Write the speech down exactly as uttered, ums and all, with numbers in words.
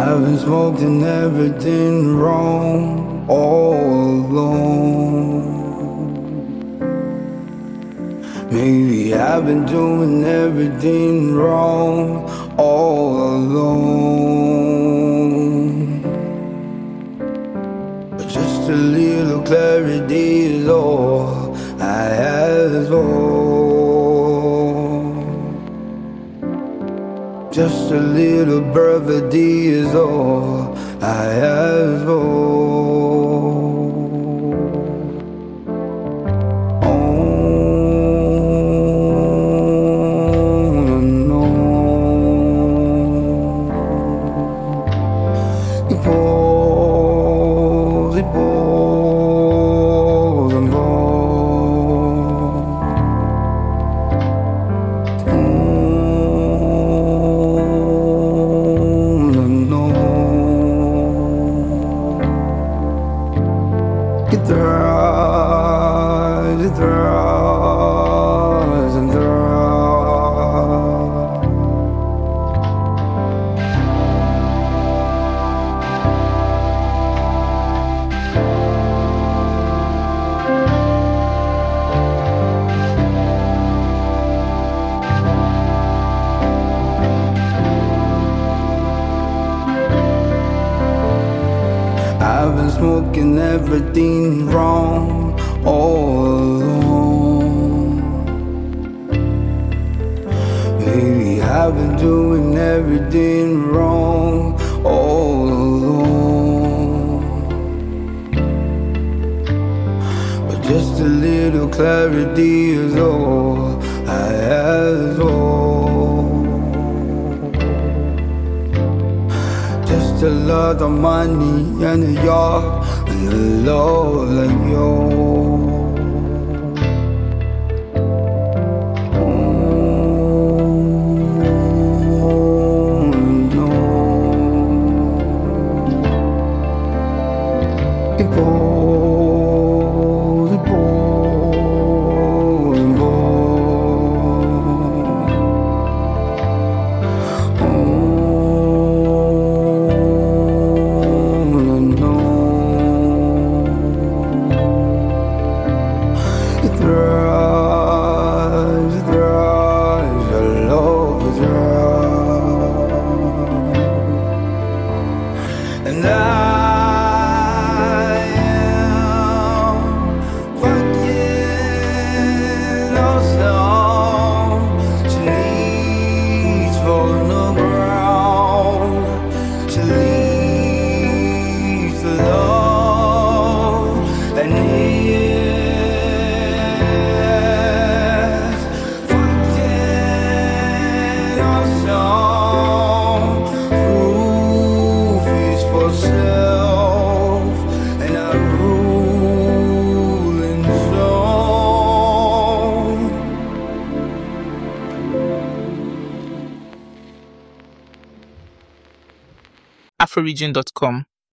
I've been smoking everything wrong all alone. Maybe I've been doing everything wrong all alone. But just a little clarity is all I ask for. Just a little brevity is all I ask for. It thrives, it thrives and thrives. I've been smoking everything wrong all alone. Maybe I've been doing everything wrong all alone. But just a little clarity is all I ask for. Just a lot of money and a yacht and a love like yours. Oh, no. It pours, it pours and pours. Oh. It thrives, it thrives, your love is right. And I am fucking awesome. She needs from the ground. She leaves the love and it. afroregion dot com